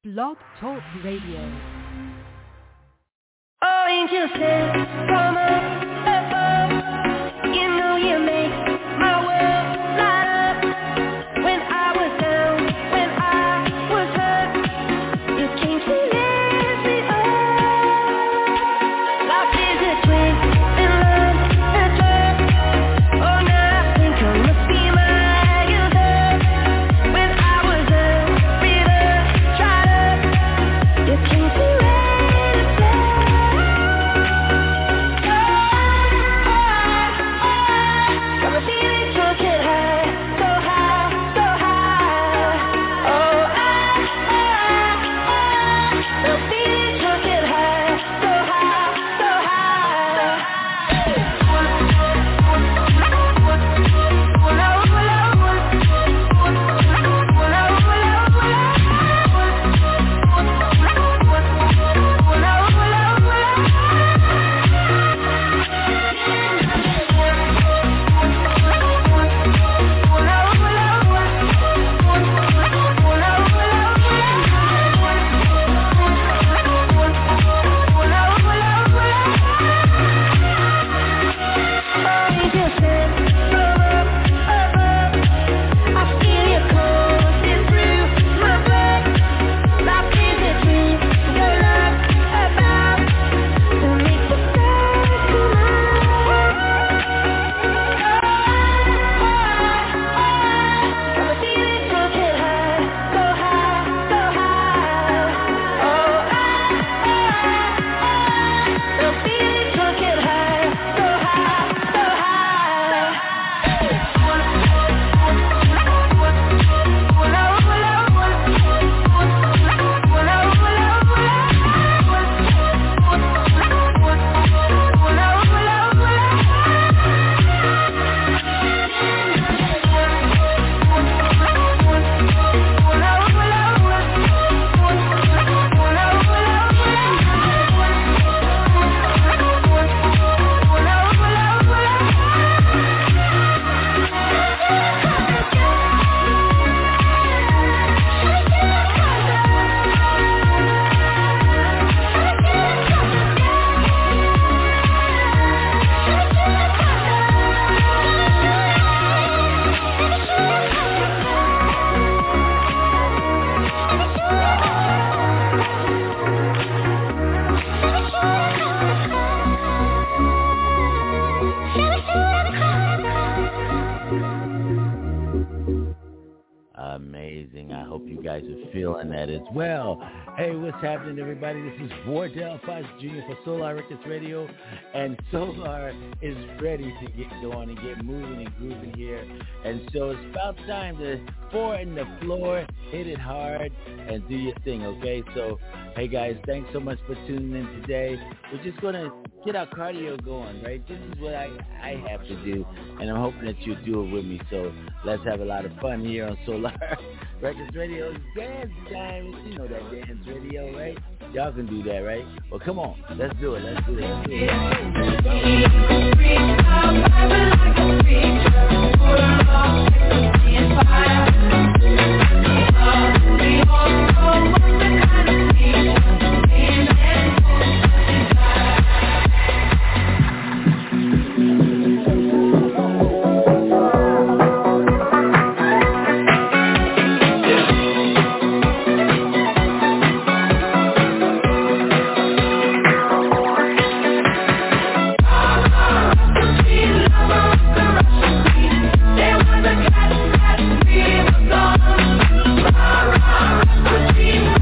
Blog Talk Radio. Oh, angels sent from above. You know you make my world light up. When I was down, when I was hurt, you came to lift me up. Life is a twist and love a turn. Oh, now I think I must be my user. When I was down, bitter, tried up, you came to Well, hey, what's happening, everybody? This is Wardell Fox Jr. for Solar Records Radio, and Solar is ready to get going and get moving and grooving here. And so it's about time to pour in the floor, hit it hard, and do your thing, okay? So, hey, guys, thanks so much for tuning in today. We're just going to get our cardio going, right? This is what I have to do, and I'm hoping that you'll do it with me. So let's have a lot of fun here on Solar Records Radio. It's dance time. You know that dance radio, right? Y'all can do that, right? Well, come on. Let's do it. Let's do it. Let's do it.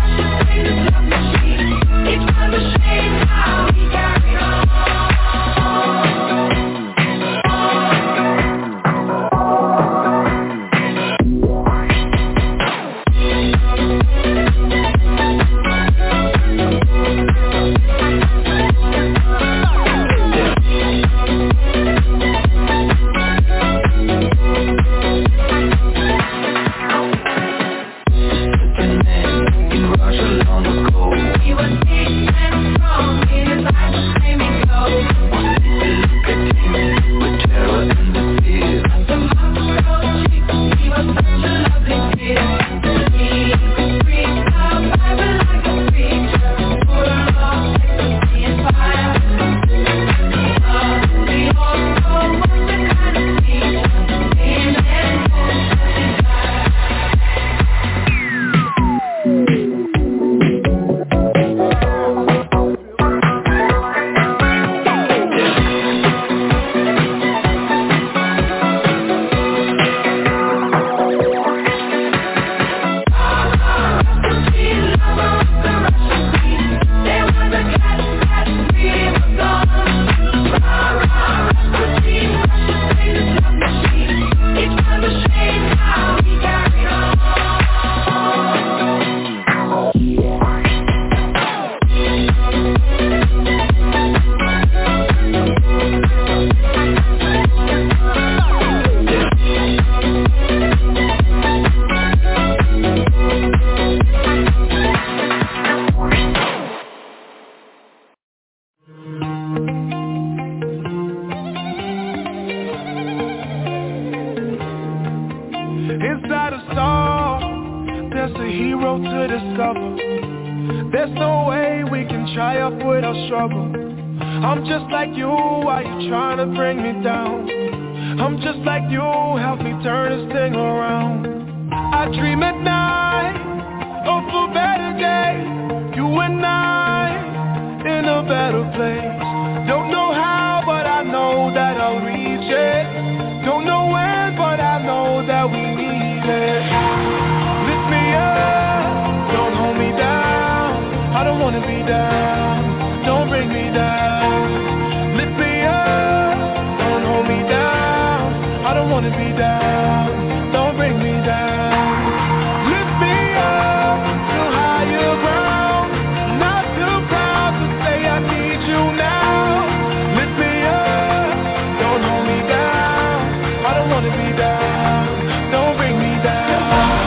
discover. There's no way we can triumph without struggle. I'm just like you, why you trying to bring me down? I'm just like you, help me turn this thing around. I dream at night of a better day. You and I in a better place. Don't know how, but I know that I'll reach it. Don't know when, but I know that we need it. Lift me up, don't hold me down. I don't wanna be down, don't bring me down. Lift me up, don't hold me down. I don't wanna be down, don't bring me down. Lift me up to higher ground. Not too proud to say I need you now. Lift me up, don't hold me down. I don't wanna be down, don't bring me down.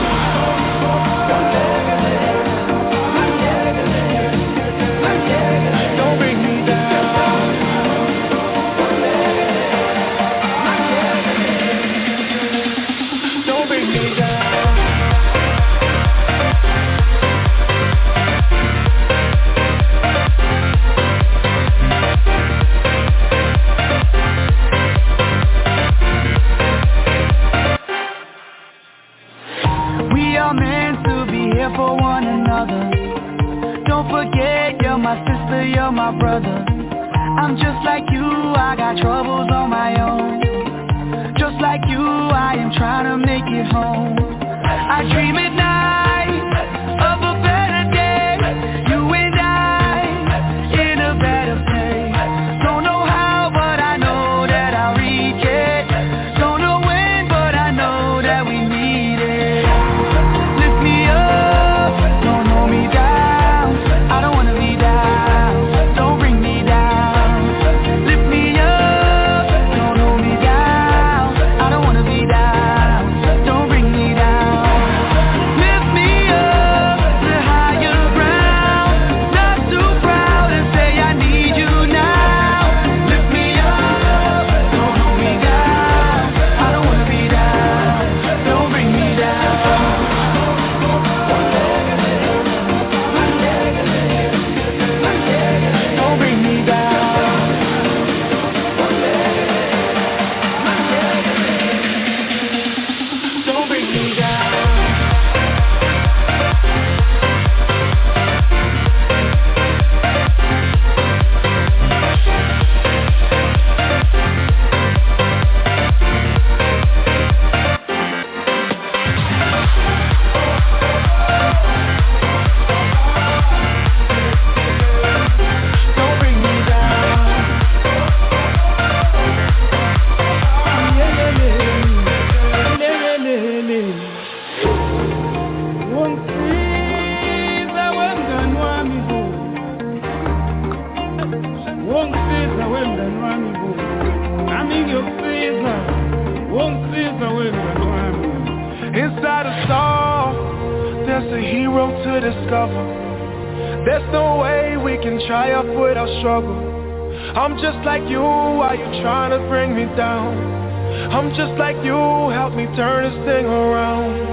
Don't bring me down. Don't bring me down. We are meant to be here for one another. Don't forget, you're my sister, you're my brother. I'm just like you, I got troubles on my own. Just like you, I am trying to make it home. I dream at night of a better day. You and I in a better place. Don't know how, but I know that I'll reach it. Don't know when, but I know that we need it. Lift me up, don't hold me down. I don't wanna be down, don't bring me down. Lift me up, don't hold me down. I don't wanna be down, don't bring me down. Lift me up to higher ground. Not too proud to say I need you now. Lift me up, don't hold me down. I don't wanna be down, don't bring me down. Don't bring me down. Don't bring me down. Don't bring me down. Inside a star, there's a hero to discover. There's no way we can triumph without struggle. I'm just like you, why you trying to bring me down? I'm just like you, help me turn this thing around.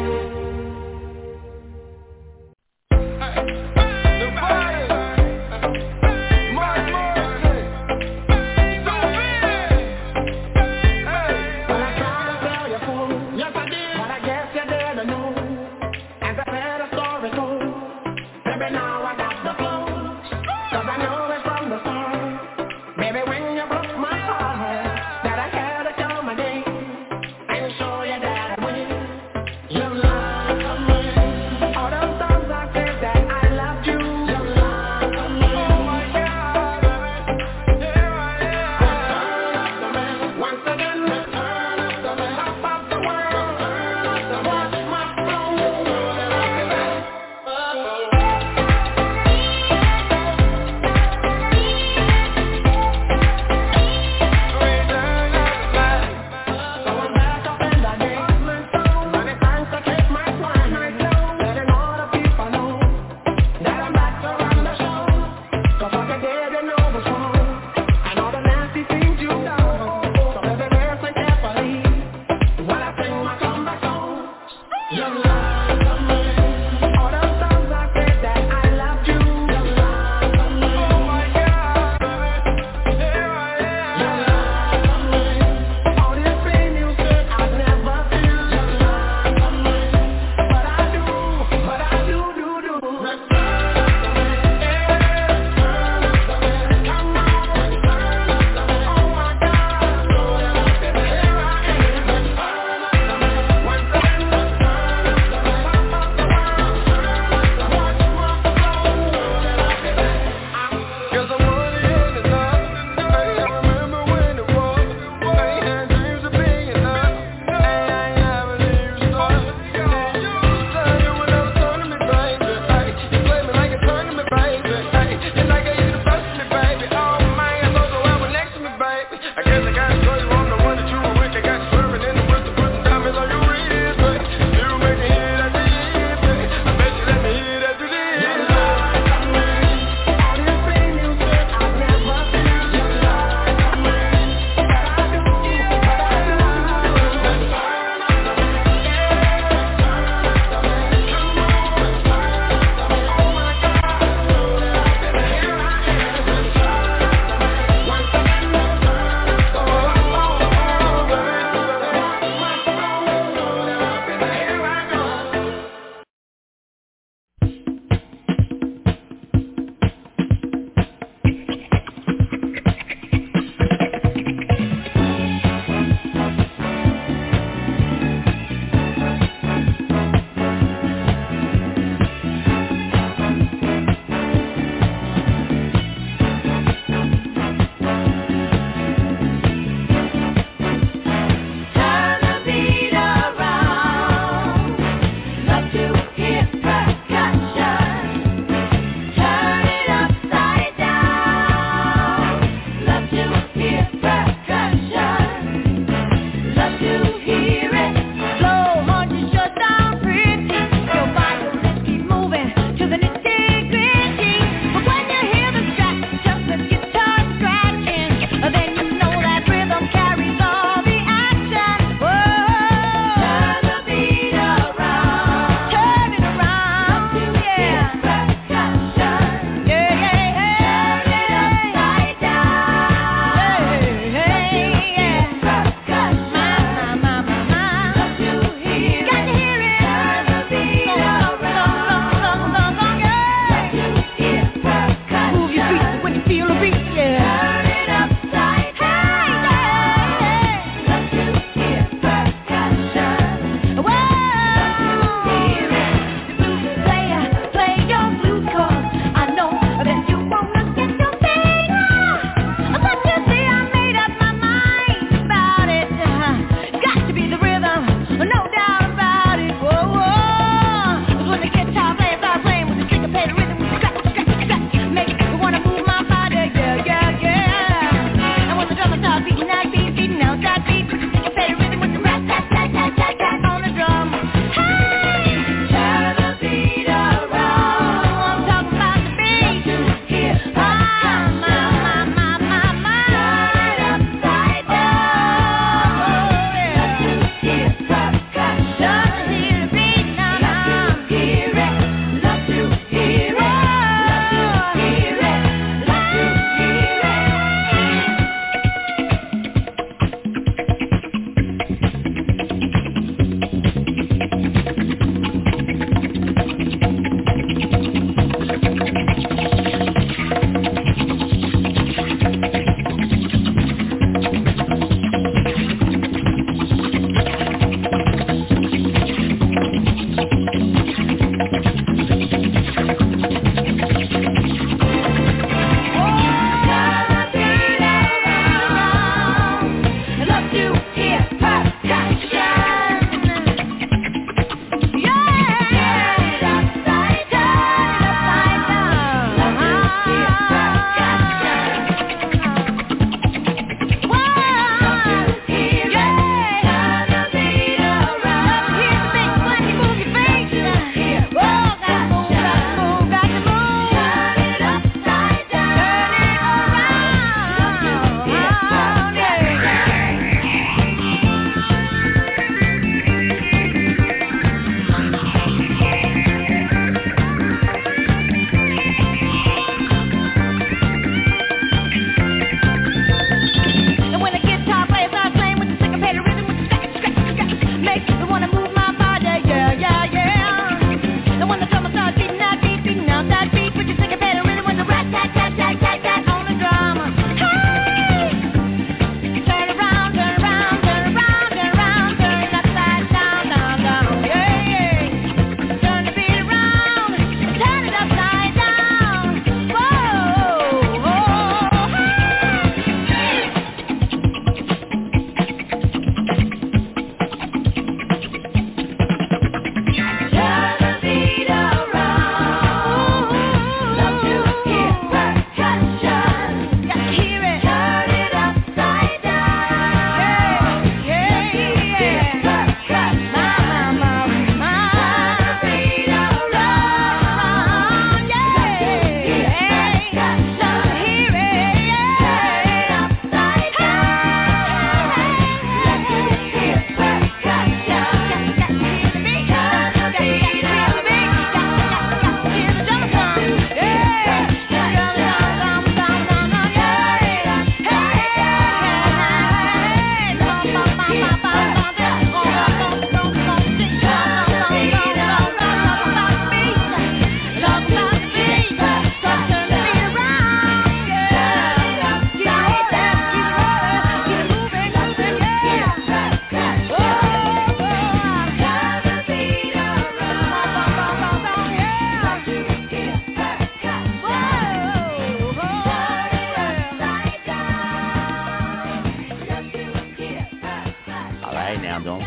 You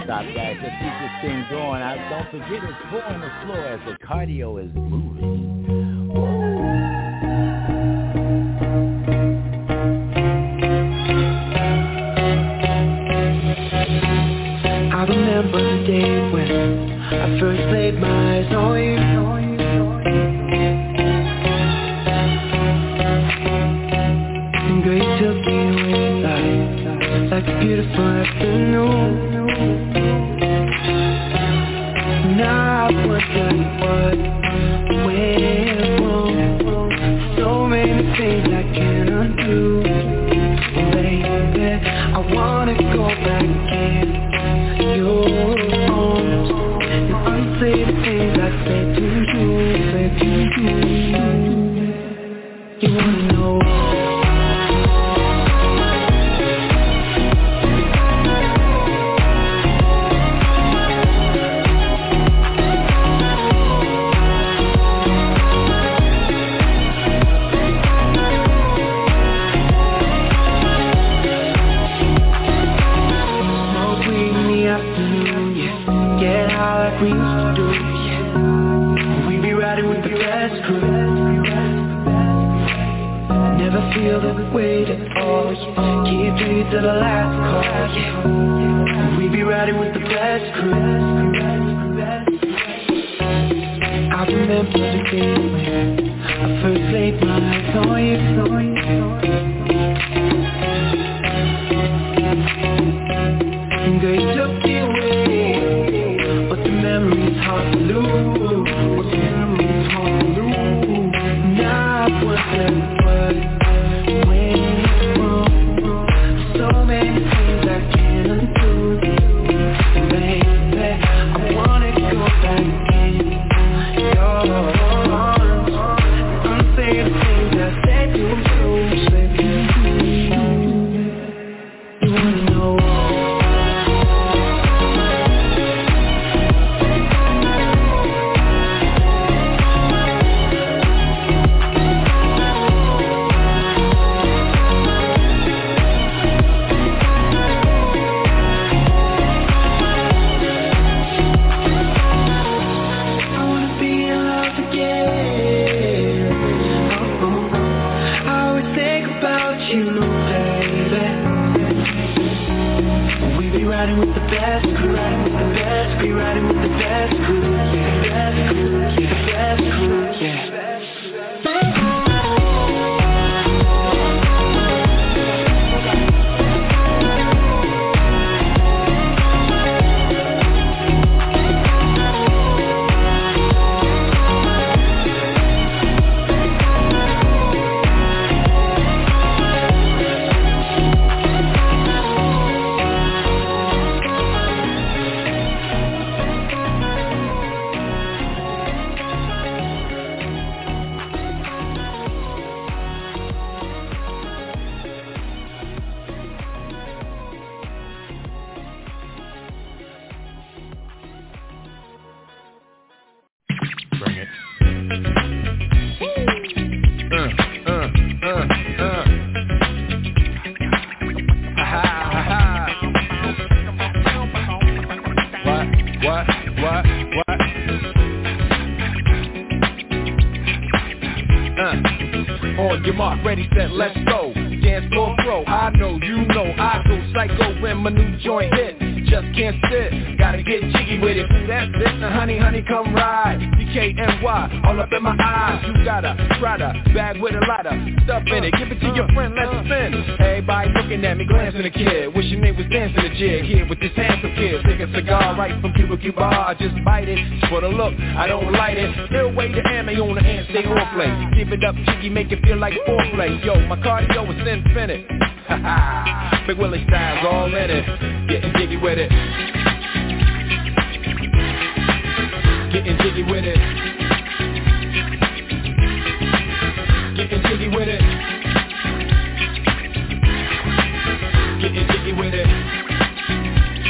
stop, guys. Let's keep this thing going. Don't forget it's 4 on the floor as the cardio is moving. I remember the day when I first laid my eyes on you. And girl, you took me away like a beautiful afternoon. Now I wonder what went wrong. So many things I can't undo. Baby, I wanna go back in your arms and unsay the things I said to you. You wanna know? We used to do, yeah. We be riding with the best crew. Never feel that we wait at all, yeah. Keep dreams to the last call, yeah. We be riding with the best crew. I remember the day when I first laid my eyes on you. And girl, you took me away, but the memory's hard to lose. Now I wonder what went wrong. So many things I can't undo. Baby, I wanna go back in your arms and unsay the things I said to you. Baby, you wanna know? Riding with the best crew, riding with the best, be riding with the best crew, yeah, the best crew, yeah, the best crew, yeah. On your mark, ready, set, let's go. Dance floor pro, I know, you know, I go psycho when my new joint hit. Just can't sit, gotta get jiggy with it. That's it, now honey, honey, come ride. DKNY, all up in my eyes. You got a Prada, bag with a lot of stuff in it. Give it to your friend, let's spin. Everybody looking at me, glancing a kid. Wishing they was dancing a jig here with this handsome kid. Take a cigar right from Cuba Cuba, I just bite it. For the look, I don't light it. Still wait the ammo on the hand, stay on play. Give it up, jiggy, make it feel like foreplay. Yo, my cardio is infinite. Big Willie style's all in it. Getting jiggy with it. Getting jiggy with it. Getting jiggy with it. Getting jiggy with it.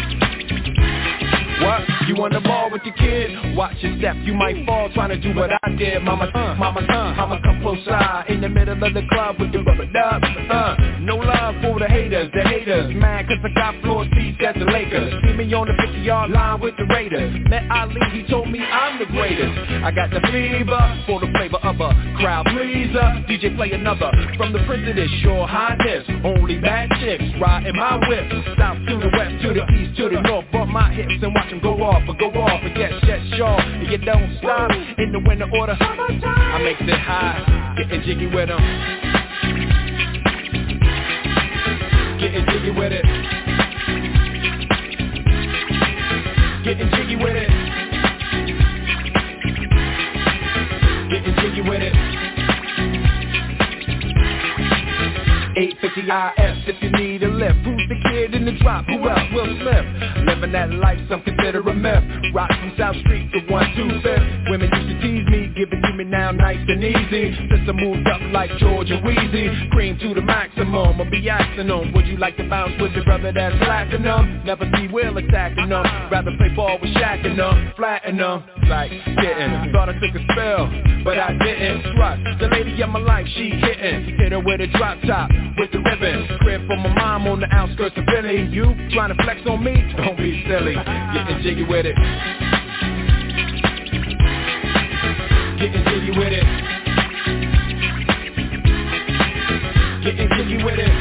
What? You on the ball with your kid? Watch your step, you might fall trying to do what I there, mama, mama, come close side. In the middle of the club with the rubber dub, no love for the haters, mad cause I got floor seats at the Lakers. See me on the 50-yard line with the Raiders. Met Ali, he told me I'm the greatest. I got the fever for the flavor of a crowd pleaser. DJ play another from the Prince of this, your highness. Only bad chicks riding my whip. South to the west, to the east, to the north. Bump my hips and watch them go off and get shut short. And you don't stop in the winter order. I makes it high, getting jiggy with them. Getting jiggy with it. Getting jiggy with it. Getting jiggy with it. 850 IS if you need a lift. Who's the kid in the drop? Who else? Will Smith. Living that life, some consider a myth. Rock from South Street to 125th. Women used to tease me, give it to me now nice and easy. Since I moved up like George and Wheezy, cream to the maximum, I'll be asking them, would you like to bounce with your brother that's lacking them? Never see Will attacking them, rather play ball with Shaq and them, flatten them, like getting. Thought I took a spell, but I didn't. Trust the lady of my life, she hitting. Hit her with a drop top, with the ribbon. Crib for my mom on the outskirts of Philly. You trying to flex on me? Don't be silly. Getting jiggy with it. Getting jiggy with it. Getting jiggy with it.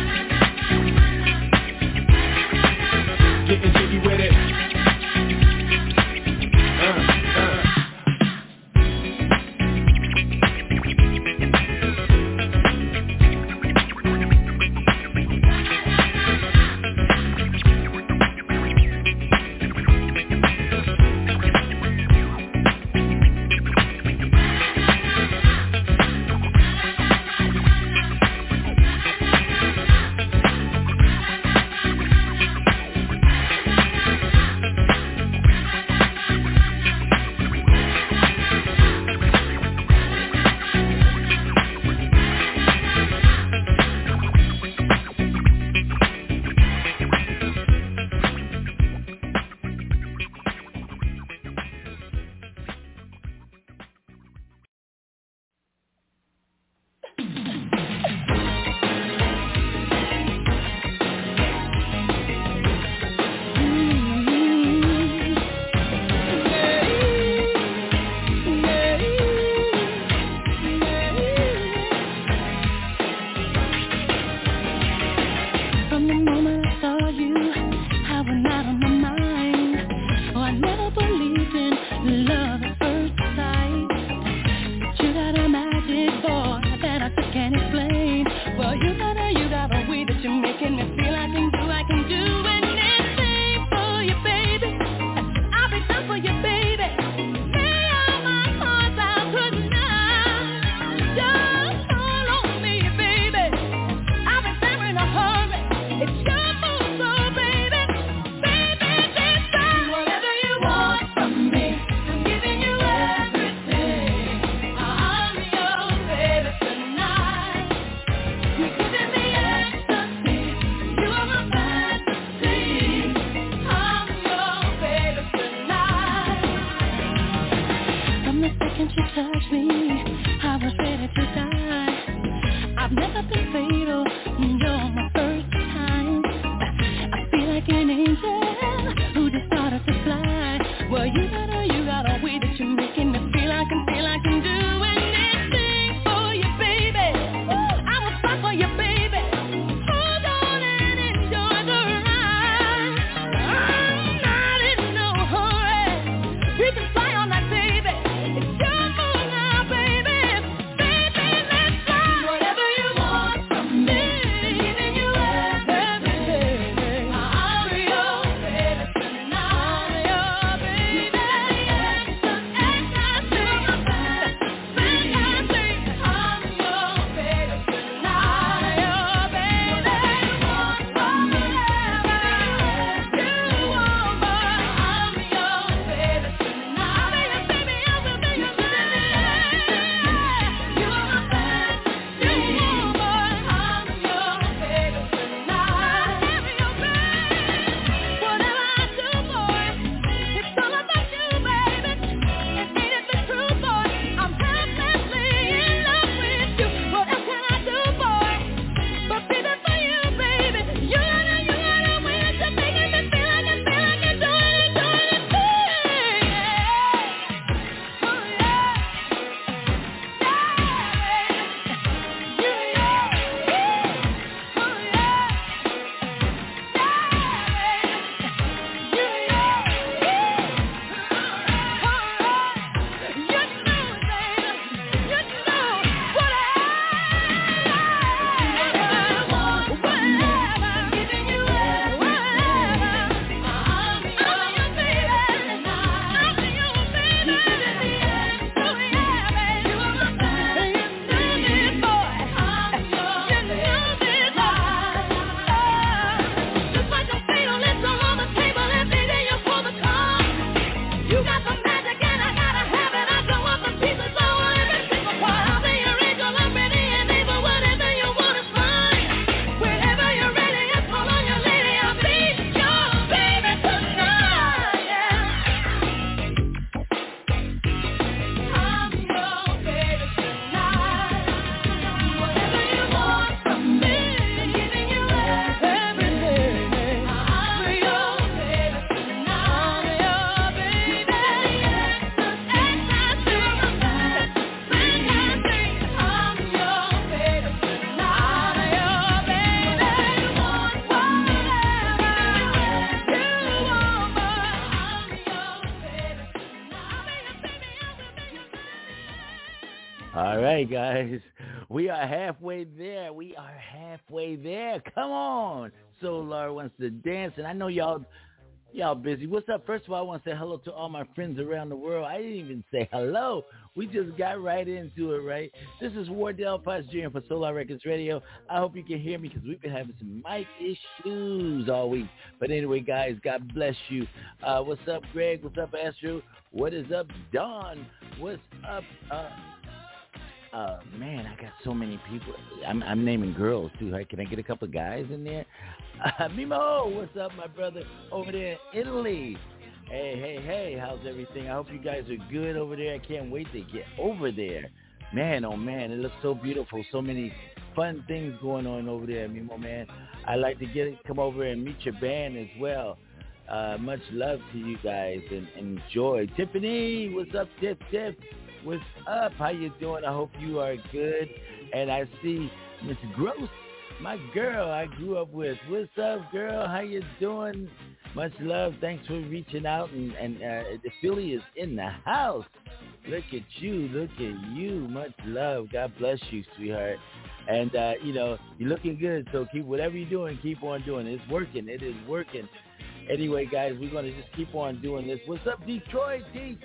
Getting jiggy with it. right, guys. We are halfway there. Come on. Solar wants to dance, and I know y'all busy. What's up? First of all, I want to say hello to all my friends around the world. I didn't even say hello. We just got right into it, right? This is Wardell Potts Jr. for Solar Records Radio. I hope you can hear me because we've been having some mic issues all week. But anyway, guys, God bless you. What's up, Greg? What's up, Astro? What is up, Don? What's up, man, I got so many people. I'm naming girls, too. Can I get a couple of guys in there? Mimo, what's up, my brother, over there in Italy? Hey, how's everything? I hope you guys are good over there. I can't wait to get over there. Man, oh, man, it looks so beautiful. So many fun things going on over there, Mimo, man. I'd like to come over and meet your band as well. Much love to you guys and enjoy. Tiffany, what's up, Tiff? What's up? How you doing? I hope you are good. And I see Miss Gross, my girl I grew up with. What's up, girl? How you doing? Much love. Thanks for reaching out. And the Philly is in the house. Look at you. Much love. God bless you, sweetheart. And, you're looking good. So keep whatever you're doing, keep on doing it. It's working. It is working. Anyway, guys, we're going to just keep on doing this. What's up, Detroit?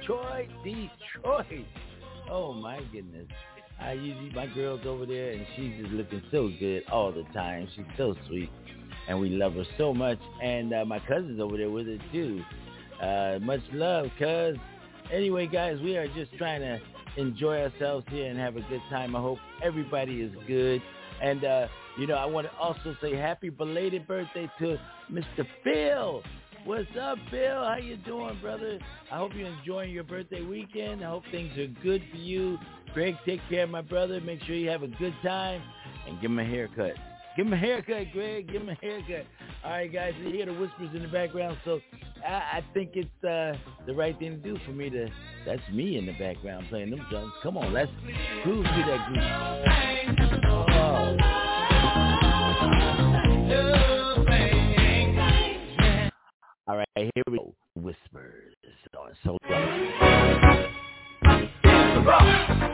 Oh, my goodness. My girl's over there, and she's just looking so good all the time. She's so sweet, and we love her so much. And my cousin's over there with her, too. Much love, cuz. Anyway, guys, we are just trying to enjoy ourselves here and have a good time. I hope everybody is good. And, I want to also say happy belated birthday to Mr. Phil. What's up, Phil? How you doing, brother? I hope you're enjoying your birthday weekend. I hope things are good for you. Greg, take care of my brother. Make sure you have a good time. And give him a haircut. Give him a haircut, Greg. Give him a haircut. All right, guys, you hear the whispers in the background. So I think it's the right thing to do for me to... That's me in the background playing them drums. Come on, let's groove to that groove. Oh. All right, here we go. Whispers on Solar. It's the rock.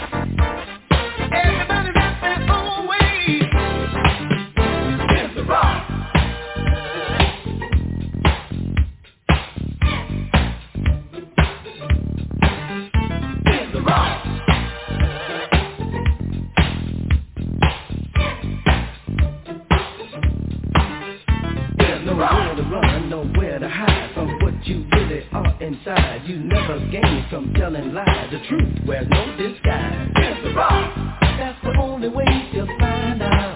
Rock. nowhere to run, nowhere to hide from what you really are inside. You never gain from telling lies. The truth wears no disguise. It's the rock. That's the only way you'll find out.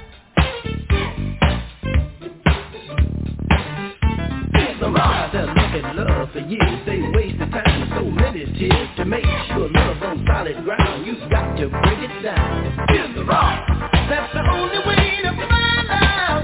It's the rock. They're looking love for years. They wasted time and so many tears to make sure love on solid ground. You've got to break it down. It's the rock. That's the only way to find out.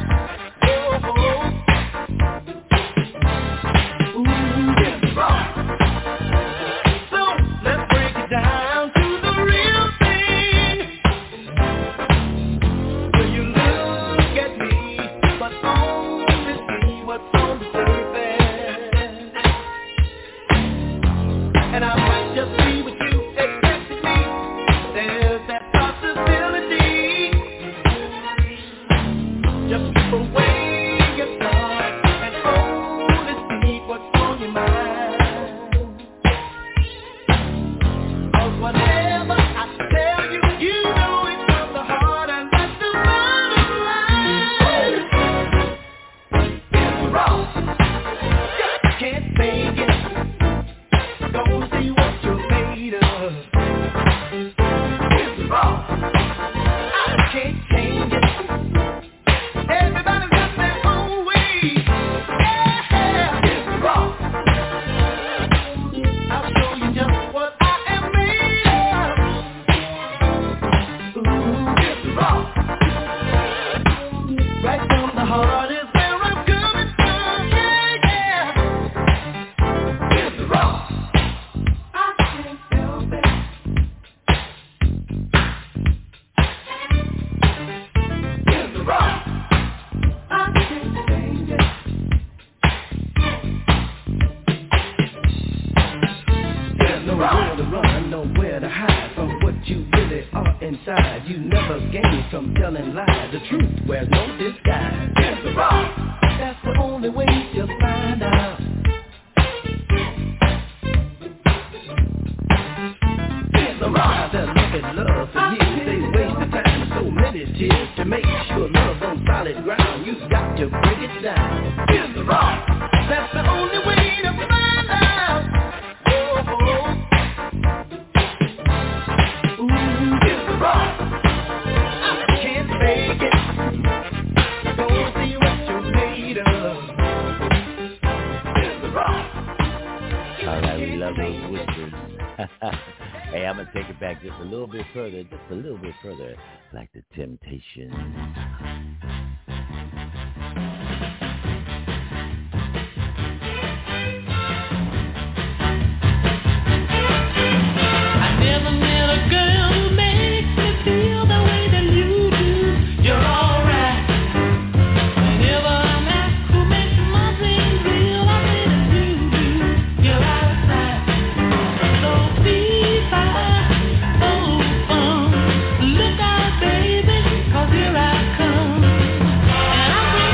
Just a little bit further, like the Temptations. I never met a girl who makes me feel the way that you do. You're alright. Whenever I'm asked who makes my things real, I say that you do. You're outside. So be fine. Look out, baby, 'cause here I come. And I'm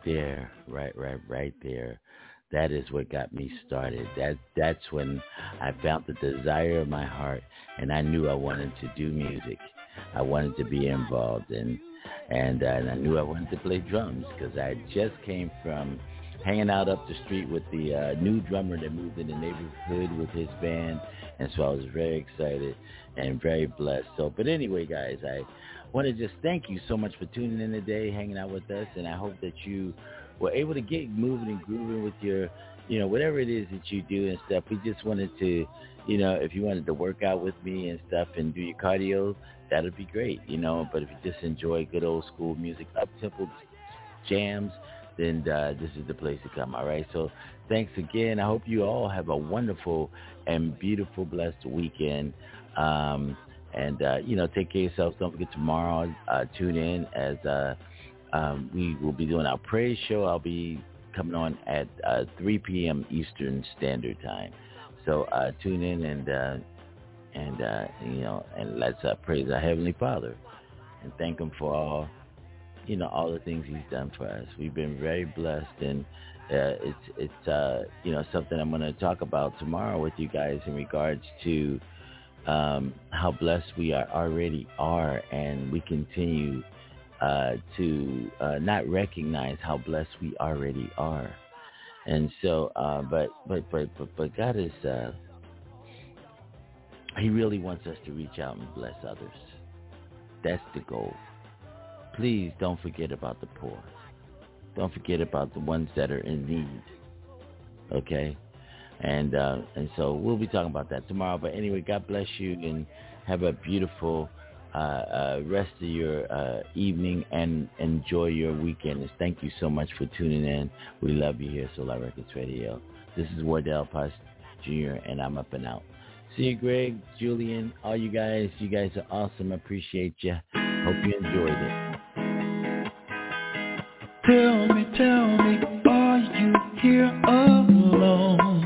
there, right there. That is what got me started. That's when I found the desire of my heart, and I knew I wanted to do music. I wanted to be involved, and I knew I wanted to play drums because I just came from hanging out up the street with the new drummer that moved in the neighborhood with his band, and so I was very excited and very blessed. So, but anyway, guys, I want to just thank you so much for tuning in today, hanging out with us, and I hope that you were able to get moving and grooving with your, whatever it is that you do and stuff. We just wanted to, if you wanted to work out with me and stuff and do your cardio, that would be great, But if you just enjoy good old school music, up-tempo jams, then this is the place to come, all right? So thanks again. I hope you all have a wonderful and beautiful, blessed weekend. Take care of yourselves. Don't forget tomorrow, tune in as we will be doing our praise show. I'll be coming on at 3 p.m. Eastern Standard Time. So tune in and let's praise our Heavenly Father and thank Him for all the things He's done for us. We've been very blessed, and it's something I'm going to talk about tomorrow with you guys in regards to how blessed we already are, and we continue to not recognize how blessed we already are. And so, but God is, He really wants us to reach out and bless others. That's the goal. Please don't forget about the poor. Don't forget about the ones that are in need. Okay? And so we'll be talking about that tomorrow. But anyway, God bless you and have a beautiful rest of your evening and enjoy your weekend. And thank you so much for tuning in. We love you here, Solar Records Radio. This is Wardell Paz Jr. and I'm up and out. See you, Greg, Julian, all you guys. You guys are awesome. I appreciate you. Hope you enjoyed it. Tell me, are you here alone?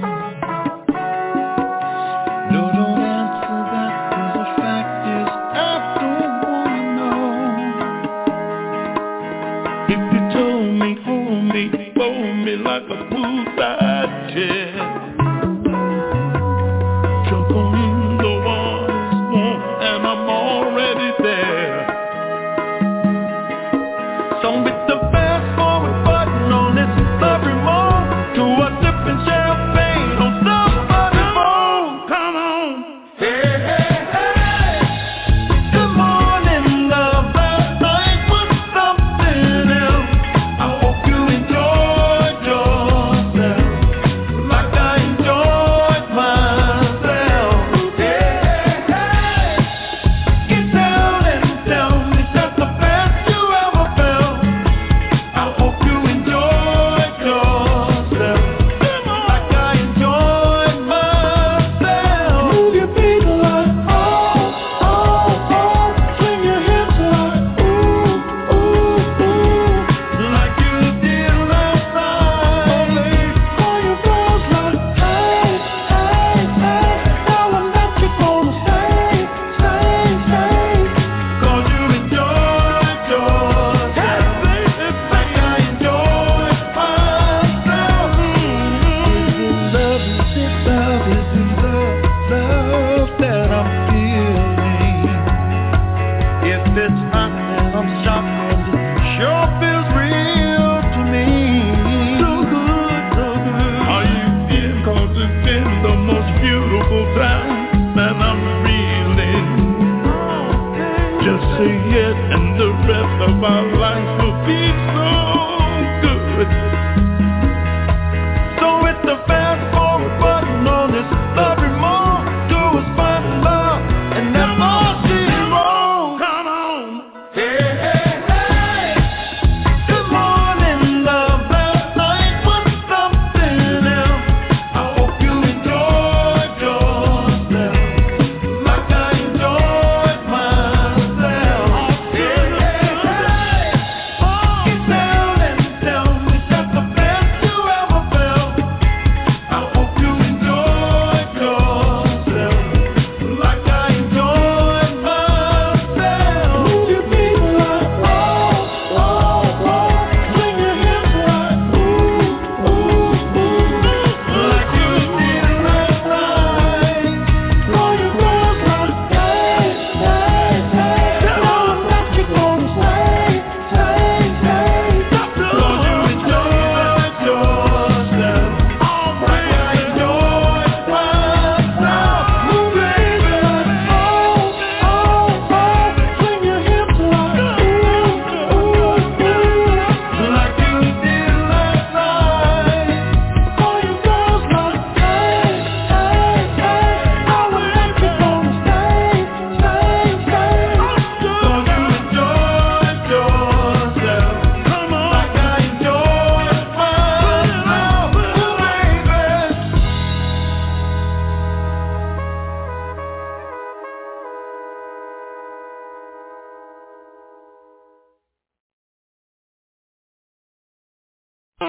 No, don't answer that, 'cause the fact is I don't wanna know. If you told me, hold me, fold me like a poolside chair, jump on in the water's warm and I'm already there. So with the fast forward button on this love remote to a sipping champagne on somebody's phone. Come on. Hey, hey, hey. Good morning, love. Last night was something else. I hope you enjoyed yourself like I enjoyed myself.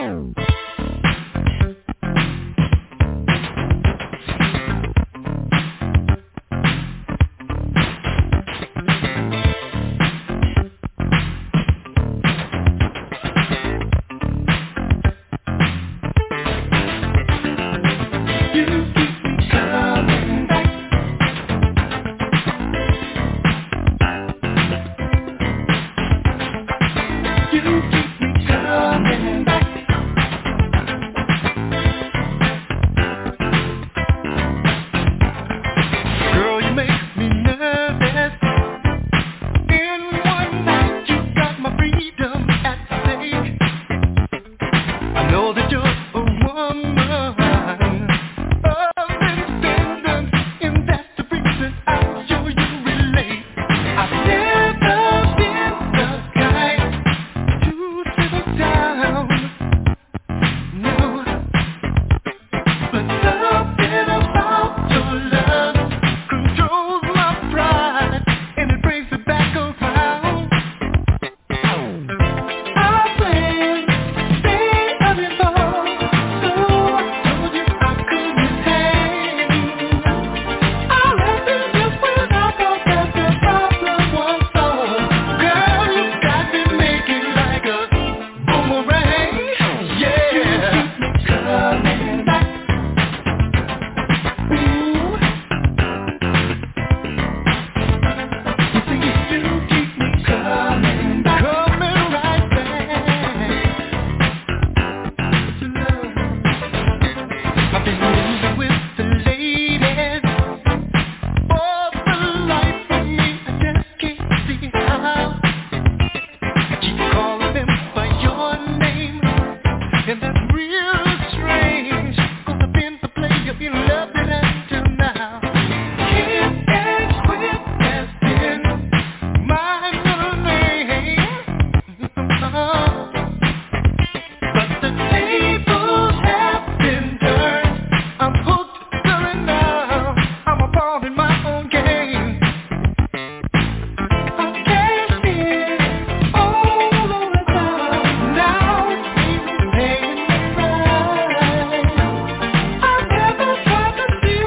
See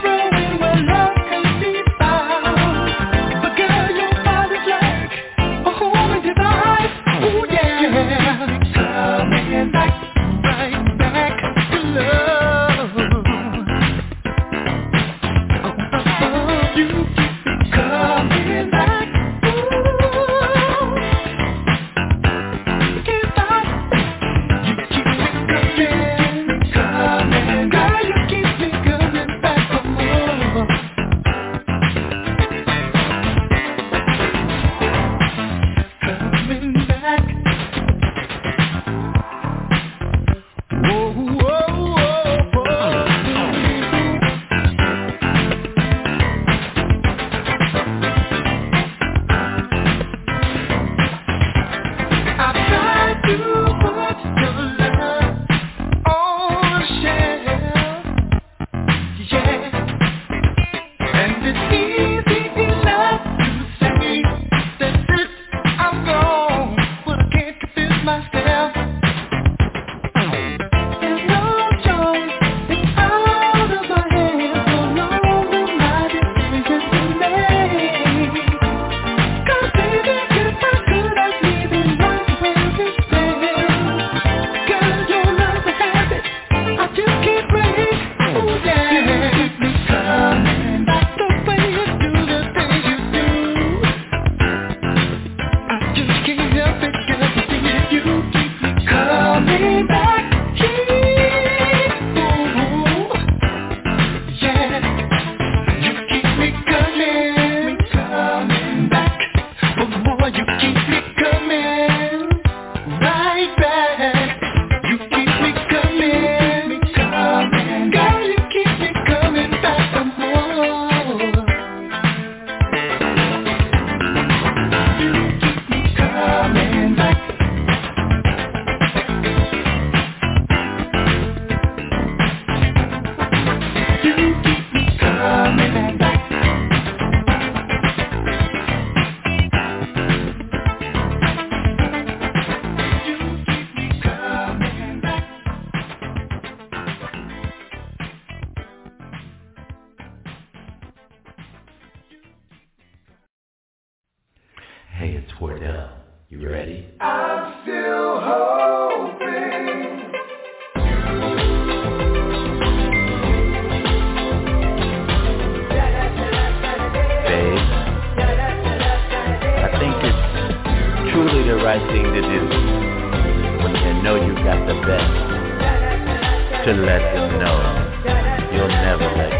Hey, it's Wardell. You ready? I'm still hoping. Babe, I think it's truly the right thing to do when you know you got the best to let them know you'll never let